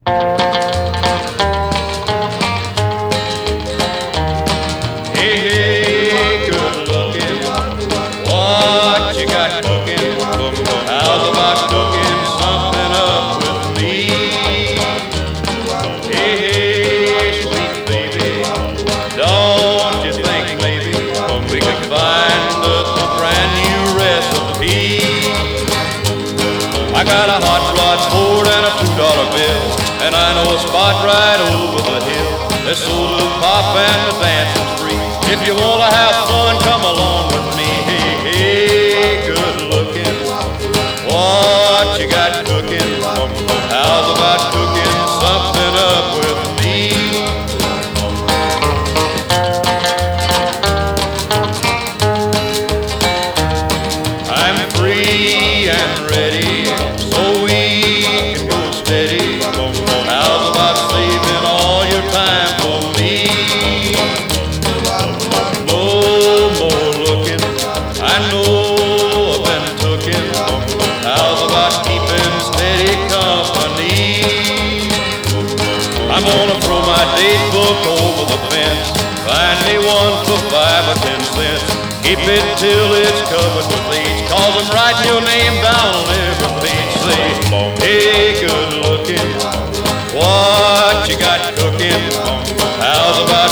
Hey, hey, good looking, what you got cooking? How's about cooking something up with me? Hey, hey, sweet baby, don't you think maybe we could find us a brand new recipe? I got a hot rod Ford and a $2 bill, and I know a spot right over the hill. There's soda pop and the dancing's free. If you wanna have fun, come along with me. Hey, hey, good looking, what you got cooking? How's about cooking something up with me? I'm free and ready, so we can go steady. How's about saving all your time for me? No more looking, I know I've been tooken. How's about keeping steady company? I'm gonna throw my date book over the fence, find me one for 5 or 10 cents. Keep it till it's covered with age, 'cause I'm writing your name down on every page. Say, hey, good looking, what you got cooking? How's about